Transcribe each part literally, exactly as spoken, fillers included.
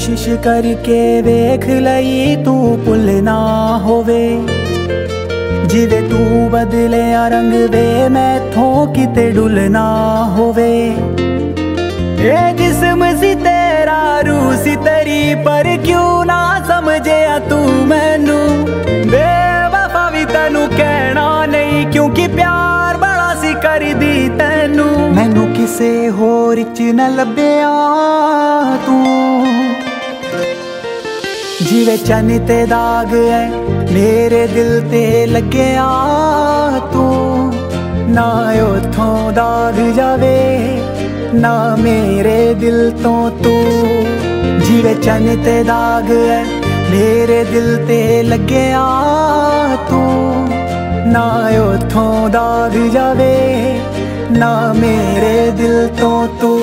कोशिश करके वेख लई तू भुल ना होवे, जिवे तू बदले रंग वे मैथों किते डुल ना होवे। ये जिस्म सी तेरा रूह सी तेरी, पर क्यों ना समझे तू मैनू, बेवफा भी तेनू कहना नहीं, क्योंकि प्यार बड़ा सी कर दी तैनू। मैनू किसे होर च न लभ्या तू, जिवे चन्न ते दाग है मेरे दिल ते लग्या तू, ना उथों दाग जावे ना मेरे दिल तो तू। जिवे चन्न ते दाग है मेरे दिल ते लग्या तू, ना उथों दाग जावे ना मेरे दिल तो तू।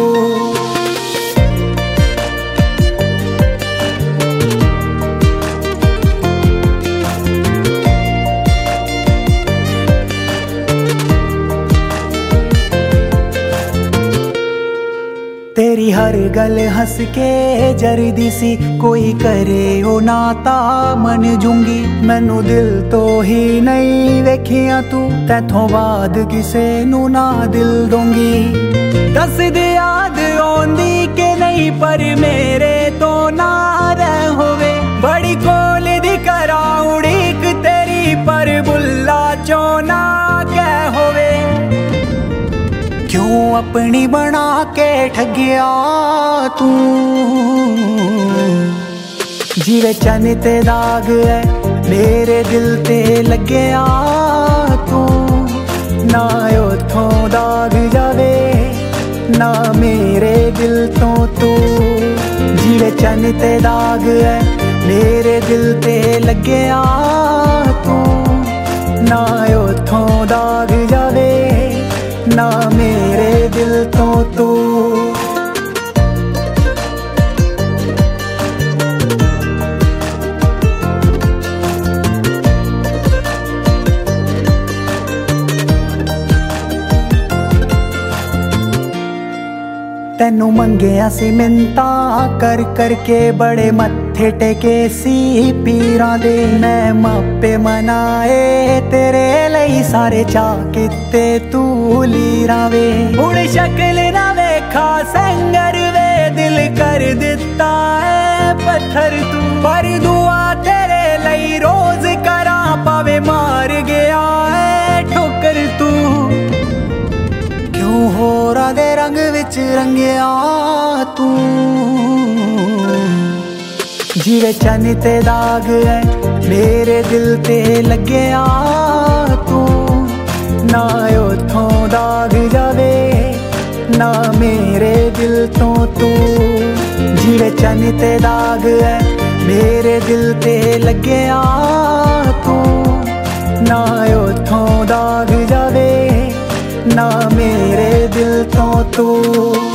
तेरी हर गल हंस के जरदी सी, कोई करे ओ नाता मन जूंगी। मैनू दिल तो ही नहीं वेखिया तू, तैथों बाद किसे नू ना दिल दूंगी। दस दे याद आंदी के नहीं, पर मेरे तो ना रह होवे। बड़ी कोल दी करा उड़ीक तेरी, पर बुल्ला चो ना कह होवे। क्यों अपनी बना के ठगिया तू, जिवे चन्न ते दाग है मेरे दिल ते लग्या तू, ना उथों दाग जावे ना मेरे दिल तो तू। जिवे चन्न ते दाग है मेरे दिल ते लग्या तू, ना उथों दाग जावे ना मेरे दिल तो तू। तैनू मंगिया सी मिन्ता कर करके, बड़े मत्थे टेके सी पीरां दे। मैं मापे मनाए तेरे लई सारे चाह किते तू लीरां वे। हुण शक्ल ना वेखा संगर वे, दिल कर दिता है पत्थर तू। पर दुआ तेरे लई रोज करा, पावे मार गया है ठोकर तू। क्यों होरां दे रंग विच रंगिया तू, जिवे चन्न ते दाग है मेरे दिल ते लग्या तू, ना उथों दाग जावे ना मेरे दिल तो तू। जिवे चन्न ते दाग है मेरे दिल ते लग्या तू, ना उथों दाग जावे ना मेरे दिल तो तू।